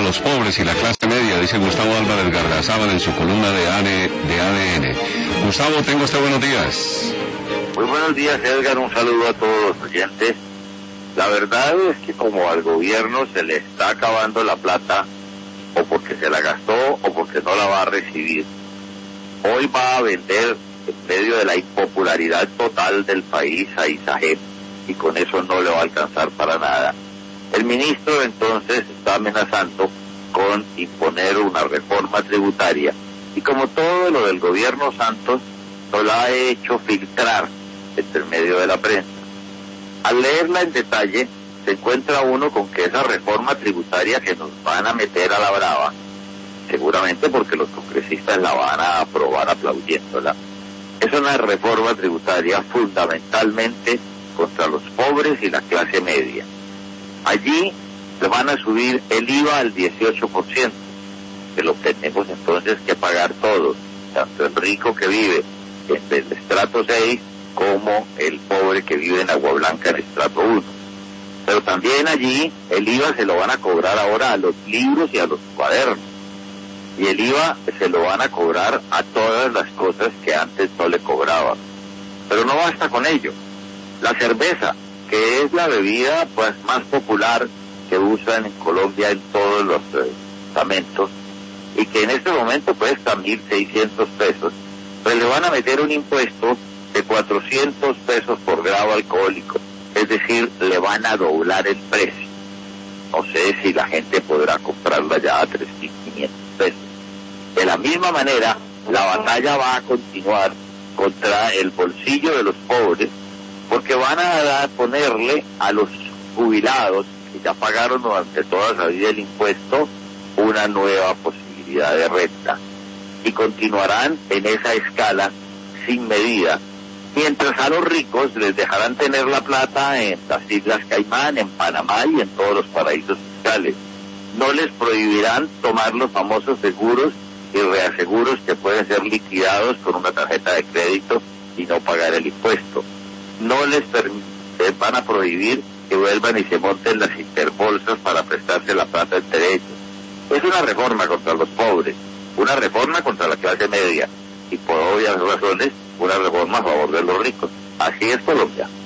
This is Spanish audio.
los pobres y la clase media, dice Gustavo Álvarez Gargazábal en su columna de ADN. Gustavo, tenga usted buenos días. Muy buenos días, Edgar, un saludo a todos los oyentes. La verdad es que como al gobierno se le está acabando la plata, o porque se la gastó o porque no la va a recibir, hoy va a vender en medio de la impopularidad total del país a ISAGEP, y con eso no le va a alcanzar para nada. El ministro entonces está amenazando con imponer una reforma tributaria, y como todo lo del gobierno Santos, no la ha hecho filtrar entre medio de la prensa. Al leerla en detalle, se encuentra uno con que esa reforma tributaria que nos van a meter a la brava, seguramente porque los congresistas la van a aprobar aplaudiéndola, es una reforma tributaria fundamentalmente contra los pobres y la clase media. Allí se van a subir el IVA al 18%, que lo tenemos entonces que pagar todos, tanto el rico que vive en el estrato 6 como el pobre que vive en Agua Blanca en el estrato 1. Pero también allí el IVA se lo van a cobrar ahora a los libros y a los cuadernos. Y el IVA se lo van a cobrar a todas las cosas que antes no le cobraban. Pero no basta con ello. La cerveza, que es la bebida pues más popular que usan en Colombia en todos los estamentos, y que en este momento cuesta 1.600 pesos, pues le van a meter un impuesto de 400 pesos por grado alcohólico. Es decir, le van a doblar el precio. No sé si la gente podrá comprarla ya a 3.500 pesos. De la misma manera, la batalla va a continuar contra el bolsillo de los pobres, porque van a ponerle a los jubilados, que ya pagaron durante toda la vida el impuesto, una nueva posibilidad de renta. Y continuarán en esa escala sin medida, mientras a los ricos les dejarán tener la plata en las Islas Caimán, en Panamá y en todos los paraísos fiscales. No les prohibirán tomar los famosos seguros y reaseguros que pueden ser liquidados con una tarjeta de crédito y no pagar el impuesto. No les van a prohibir que vuelvan y se monten las interbolsas para prestarse la plata entre ellos. Es una reforma contra los pobres, una reforma contra la clase media, y por obvias razones, una reforma a favor de los ricos. Así es Colombia.